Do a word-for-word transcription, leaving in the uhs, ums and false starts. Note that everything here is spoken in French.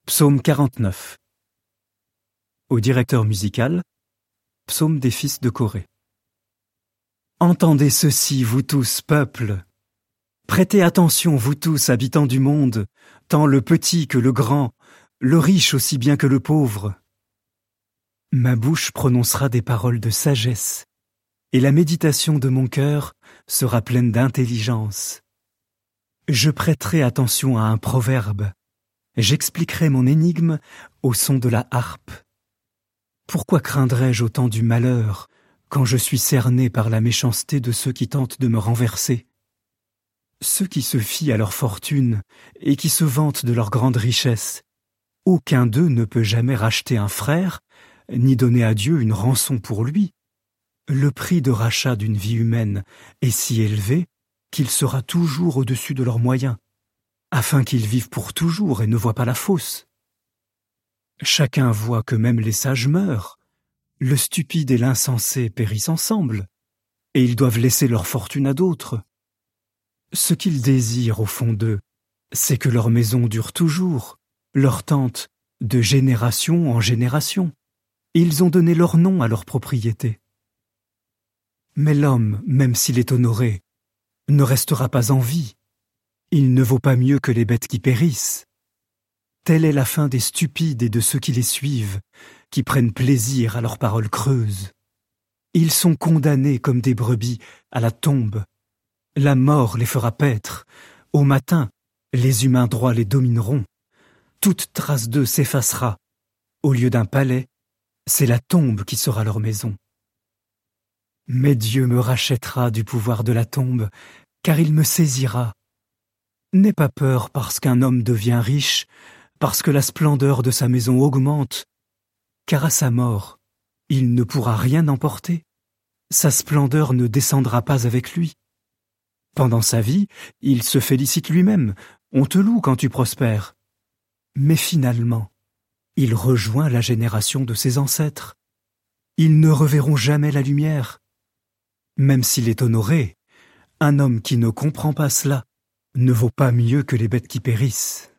Psaume quarante-neuf. Au directeur musical, Psaume des fils de Corée. Entendez ceci, vous tous, peuple. Prêtez attention, vous tous, habitants du monde, tant le petit que le grand, le riche aussi bien que le pauvre. Ma bouche prononcera des paroles de sagesse, et la méditation de mon cœur sera pleine d'intelligence. Je prêterai attention à un proverbe. J'expliquerai mon énigme au son de la harpe. Pourquoi craindrais-je autant du malheur quand je suis cerné par la méchanceté de ceux qui tentent de me renverser? Ceux qui se fient à leur fortune et qui se vantent de leur grande richesse, aucun d'eux ne peut jamais racheter un frère, ni donner à Dieu une rançon pour lui. Le prix de rachat d'une vie humaine est si élevé qu'il sera toujours au-dessus de leurs moyens, afin qu'ils vivent pour toujours et ne voient pas la fosse. Chacun voit que même les sages meurent, le stupide et l'insensé périssent ensemble, et ils doivent laisser leur fortune à d'autres. Ce qu'ils désirent au fond d'eux, c'est que leur maison dure toujours, leur tente de génération en génération, et ils ont donné leur nom à leur propriété. Mais l'homme, même s'il est honoré, ne restera pas en vie. Il ne vaut pas mieux que les bêtes qui périssent. Telle est la fin des stupides et de ceux qui les suivent, qui prennent plaisir à leurs paroles creuses. Ils sont condamnés comme des brebis à la tombe. La mort les fera paître. Au matin, les humains droits les domineront. Toute trace d'eux s'effacera. Au lieu d'un palais, c'est la tombe qui sera leur maison. Mais Dieu me rachètera du pouvoir de la tombe, car il me saisira. N'aie pas peur parce qu'un homme devient riche, parce que la splendeur de sa maison augmente, car à sa mort, il ne pourra rien emporter. Sa splendeur ne descendra pas avec lui. Pendant sa vie, il se félicite lui-même, on te loue quand tu prospères. Mais finalement, il rejoint la génération de ses ancêtres. Ils ne reverront jamais la lumière. Même s'il est honoré, un homme qui ne comprend pas cela ne vaut pas mieux que les bêtes qui périssent.